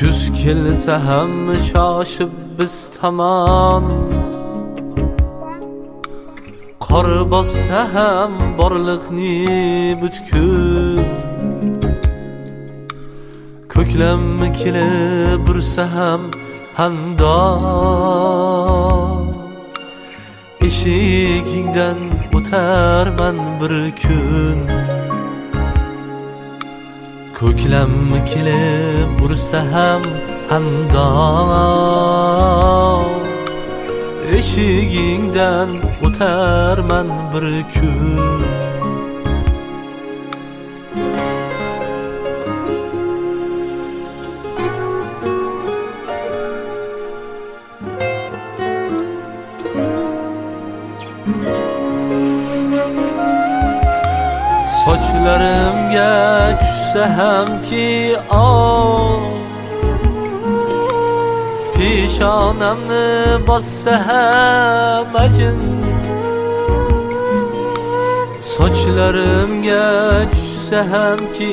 Kuz kelsa ham shoshib biz tomon, qor bossa ham borliqni butkul, ko'klammi kelib bursa ham handon, eshigingdan o'tarman bir kun. Ko'klammi kelib bursa ham handon, eshigingdan o'tarman bir kun. Sochlarimga tushsa hamki peshonamni bossa ham ajin. Sochlarimga tushsa hamki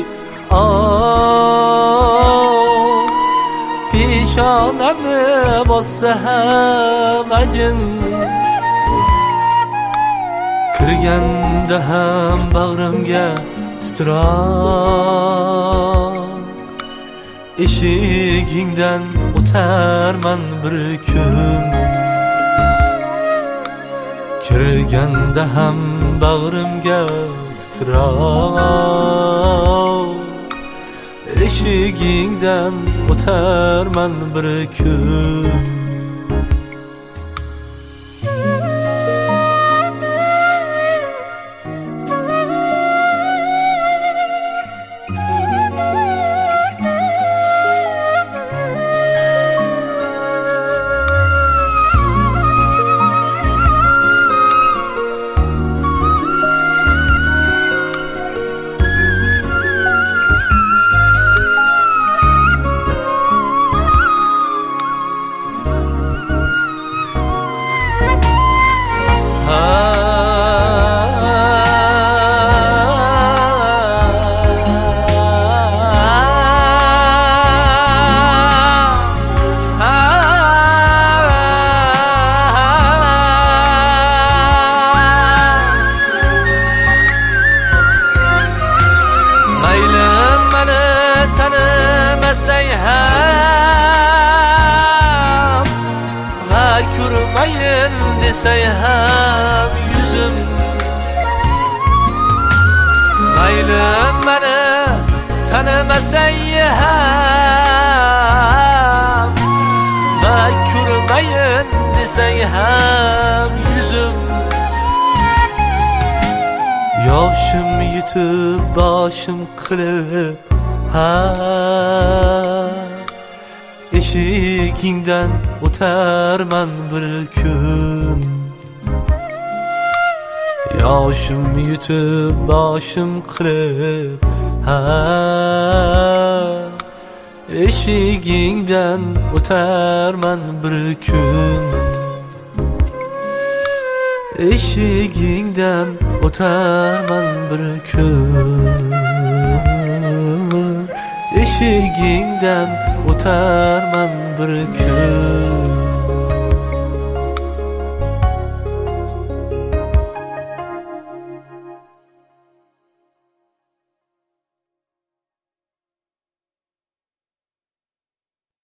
peshonamni bossa ham ajin. Kirganda ham bag'rimga titroq, eshigingdan o'tarman bir kun. Kirganda ham bag'rimga titroq, eshigingdan o'tarman bir kun. Ko'rmayin desay ham yuzim, mayli meni tanimasay ham, va ko'rmayin desay ham yuzim. Yoshim yetib boshim qilib eshigingdan o'tarman bir kun. Yoshim yetib boshim qilib eshigingdan o'tarman bir kun. Eshigingdan o'tarman bir kun. Eshigingdan o'tarman bir kun.